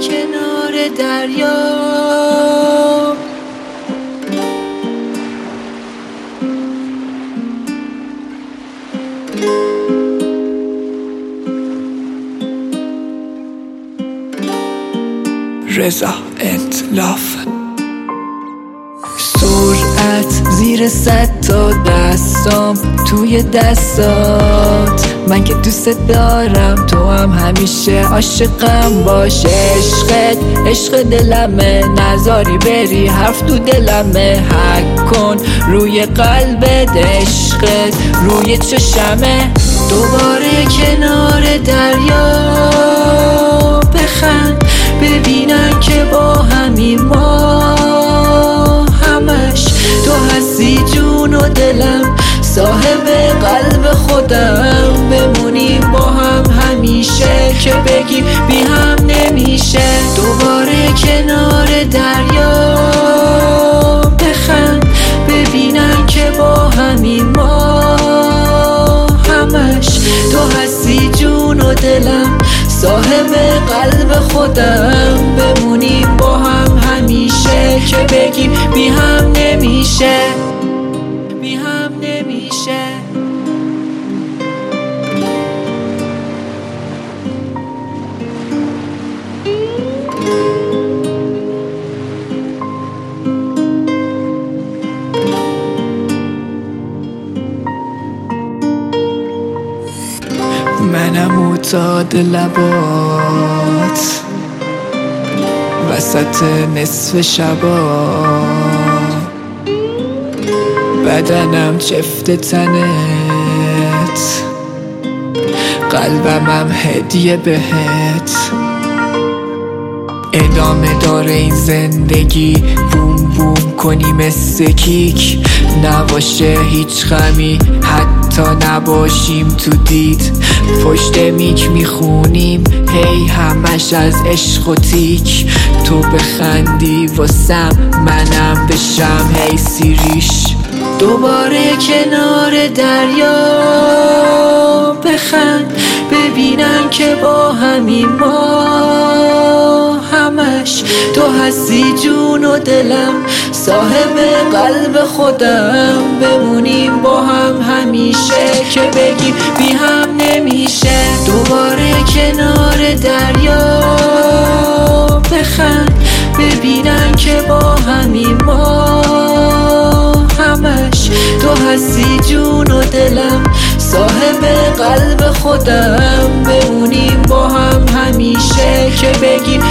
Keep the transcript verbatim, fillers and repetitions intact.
کنار دریا. رضا اطلاف. سرعت زیر صد تا دستام توی دستات، من که دوست دارم تو هم همیشه عاشقم باش. عشقت عشق دلمه، نذاری بری حرف تو دلمه. حک کن روی قلبت عشقت روی چشمه. دوباره کنار دریا بخند، ببینن که با همین ما همش تو هستی جون و دلم، صاحب قلب خودم. بمونیم با هم همیشه که بگیم بی هم نمیشه. دوباره کنار دریا بخند، ببینن که با همین ما همش تو هستی جون و دلم، صاحب قلب خودم. بمونیم با هم همیشه که بگیم بی هم نمیشه، بی هم نمیشه. منم معتاد لبات وسط نصف شبا، بدنم چفت تنت، قلبمم هدیه بهت. ادامه داره این زندگی، بوم بوم کنی مثل کیک. نباشه هیچ غمی حتی نباشیم تو دید. پشت میک میخونیم هی همش از عشق و تیک. تو بخندی واسم منم بشم هی سیریش. دوباره کنار دریا بخند، ببینن که با همین ما همش تو هستی جون و دلم، صاحب قلب خودم. بمونیم با هم همیشه که بگیم بی هم نمیشه. دوباره کنار دریا بخند، ببینن که با همین ما همش تو هستی جون و دلم، صاحب قلب خودم. بمونیم با هم همیشه که بگیم